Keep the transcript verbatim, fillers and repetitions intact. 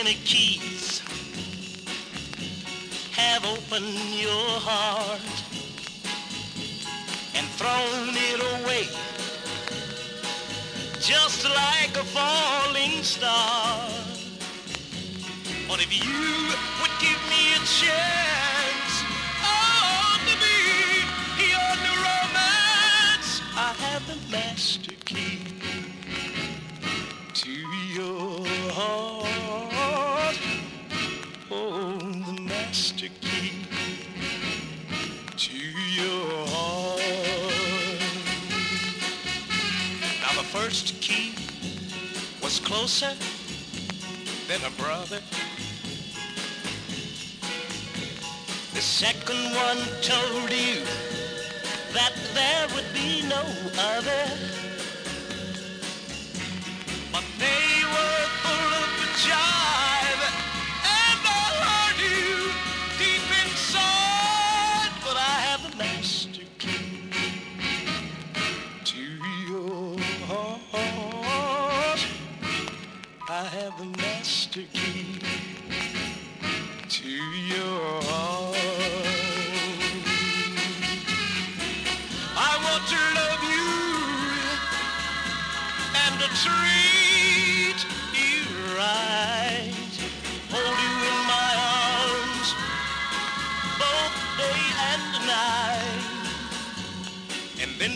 many keys have opened your heart and thrown it away just like a falling star. But if you would give me a chance, oh, to be your new romance, I have the master key to your heart. Oh, the master key to your heart. Now the first key was closer than a brother. The second one told you that there would be no other. But they were full of the jive, and I heard you deep inside. But I have the master key to your heart. I have the master key to your heart. I want to love you and to treat